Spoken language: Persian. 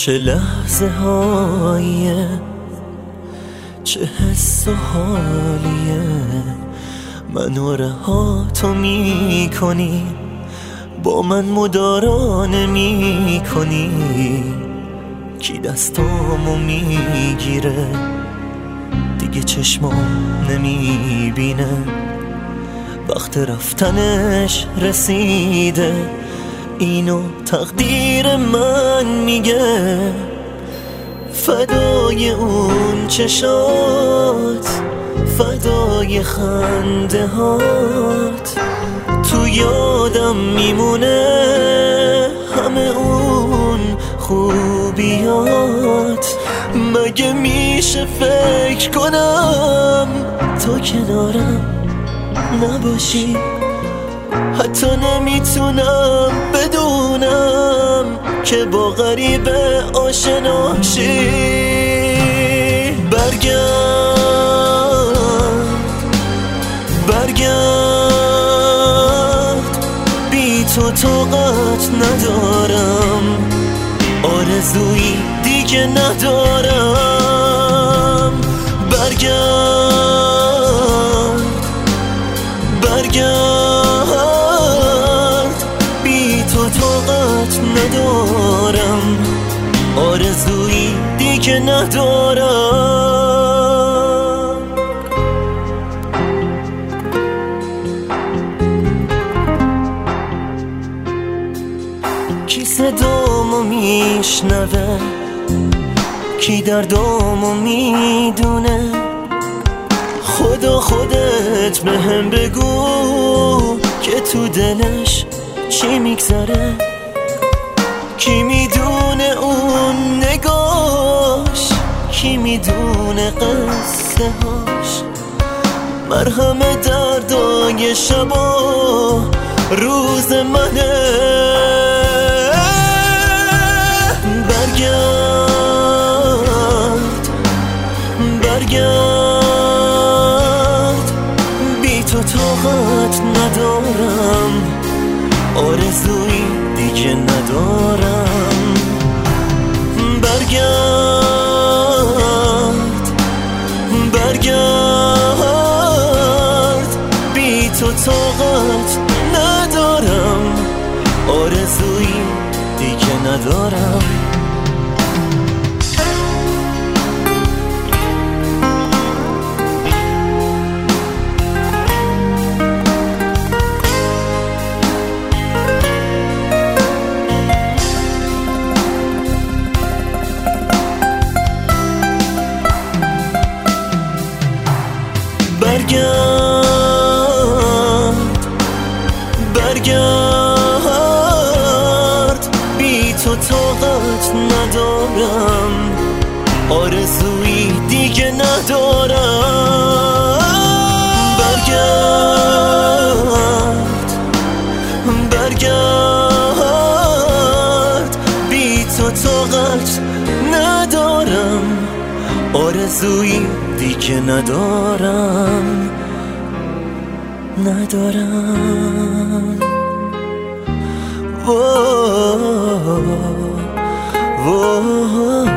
چه لحظه هاییه، چه حس و حالیه، منو رها تو می کنی، با من مدارا نمی کنی. کی دستامو میگیره دیگه چشمام نمی بینه، وقت رفتنش رسیده، اینو تقدیر من میگه. فدای اون چشات، فدای خنده هات، تو یادم میمونه همه اون خوبیات. مگه میشه فکر کنم تو کنارم نباشی؟ حتی نمیتونم بدونم که با غریبه آشناشی. برگرد بی تو طاقت ندارم، آرزویی دیگه ندارم. برگرد بی تو طاقت ندارم، آرزویی دیگه ندارم. کی صدامو میشنوه، کی دردامو میدونه؟ خدا خودت بهم بگو که تو دلش چی میگذره. کی میدونه اون نگاش، کی میدونه قصه هاش، مرهم دردای شبا روز منه. برگرد بی تو طاقت ندارم، آرزویی دیگه ندارم. برگرد بی تو طاقت ندارم، آرزویی دیگه ندارم. برگرد بی تو طاقت ندارم، آرزویی دیگه ندارم. برگرد بی تو طاقت ندارم، آرزویی دیگه ندارم. واه